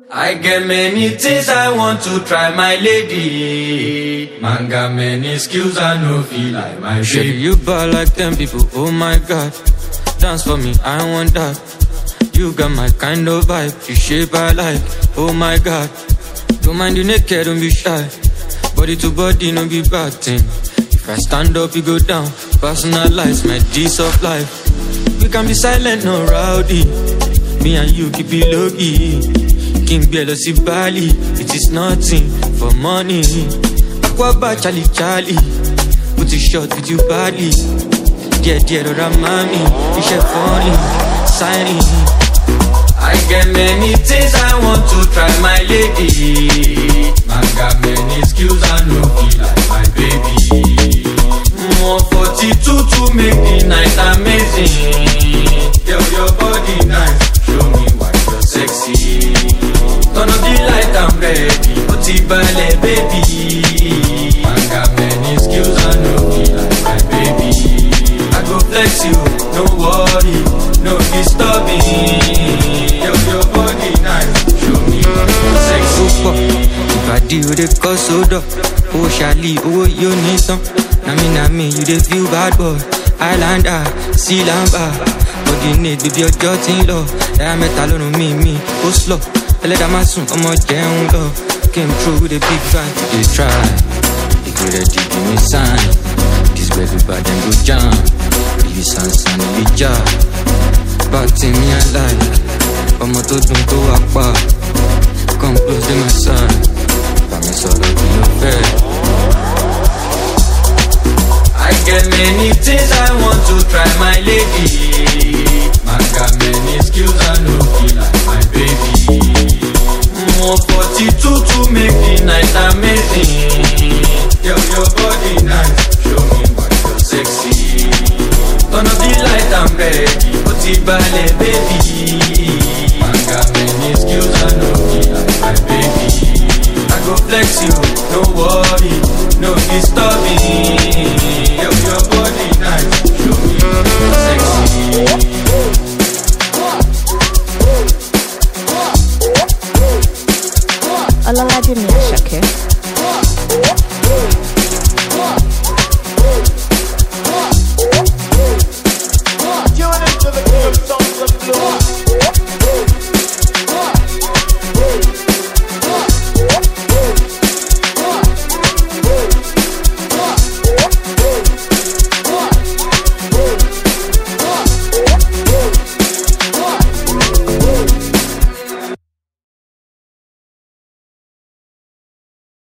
I get many things I want to try, my lady. Man got many skills I know feel like my baby. You bad like them people, oh my God. Dance for me, I want that. You got my kind of vibe, you shape I like, oh my God. Don't mind you naked, don't be shy. Body to body, no be bad thing. If I stand up, you go down. Personalize my G's of life. We can be silent, no rowdy. Me and you keep it low-key. King Bielo si Bali, it is nothing for money. Aquaba Charlie Charlie, put it short with you badly. Dear Dora Mami, you should funny, signing. I get many things I want to try, my lady. Man got many skills I know feel like my baby. 142 to make the night amazing. Yo, your body nice, show me why you're sexy. Turn up the light, I'm ready. Put it ballet, baby. Man got many skills I know feel like my baby. I go flex you, no worry, no disturbing. Yo, your body nice, show me why you're sexy. If I deal with the cause so up, oh Charlie, oh you need some. Nami, you dey feel bad boy. Islander, sea lamba. Coordinate with your dirty law. Diameter alone me, go slow. Let them assume I'm a down low. Came through with a big fight. They try. They go ready, give me sign. This way everybody them go jam. Baby son, be job. Back to me I like. I'm a to don't go up. Come close to my side. But me solo be your fair. I get many things I want to try, my lady. Man got many skills I know feel like my baby. 142 to make the night amazing. Yo, your body nice, show me why you're sexy. Turn up the light, I'm ready. Put it ballet, baby. Man got many skills I know feel like my baby. I go flex you, no worry, no disturbing. Yo, your body nice, show me you're sexy. Ololade Miyashake.